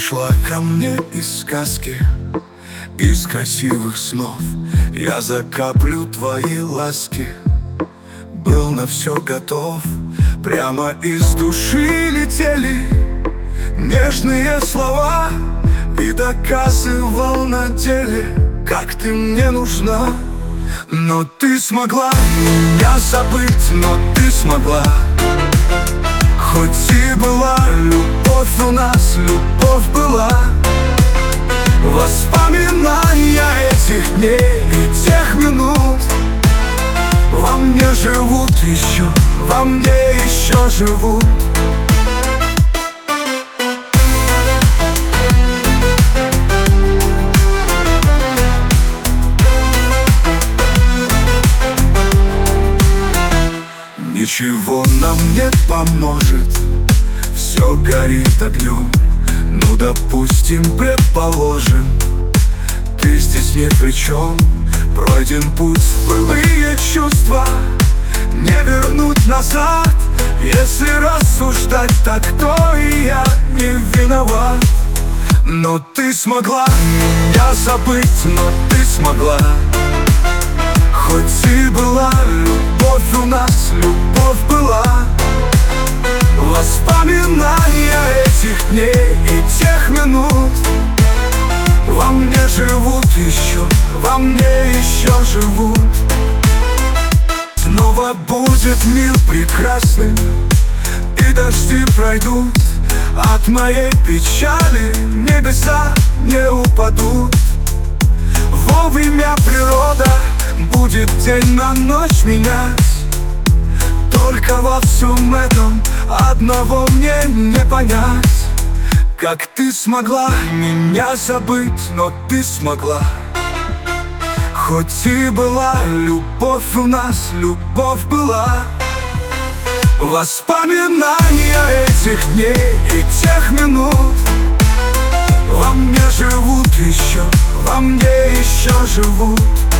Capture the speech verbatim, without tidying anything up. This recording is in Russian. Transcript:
пришла ко мне из сказки, из красивых снов. Я закаплю твои ласки, был на все готов. Прямо из души летели нежные слова, и доказывал на деле, как ты мне нужна. Но ты смогла меня забыть, но ты смогла. Хоть и была любовь у нас, любовь была. Воспоминания этих дней и тех минут во мне живут еще, во мне еще живут. Ничего нам не поможет, все горит огнем. Ну, допустим, предположим, ты здесь ни при чем. Пройден путь, былые чувства не вернуть назад. Если рассуждать, так кто и я не виноват. Но ты смогла меня забыть, но ты смогла. Хоть и была любовь у нас, любовь была. Воспоминания этих дней и тех минут во мне живут еще, во мне еще живут. Снова будет мир прекрасным, и дожди пройдут. От моей печали небеса не упадут. Вовремя природа будет день на ночь менять. Только во всем этом одного мне не понять. Как ты смогла меня забыть, но ты смогла. Хоть и была любовь у нас, любовь была. Воспоминания этих дней и тех минут во мне живут еще, во мне еще живут.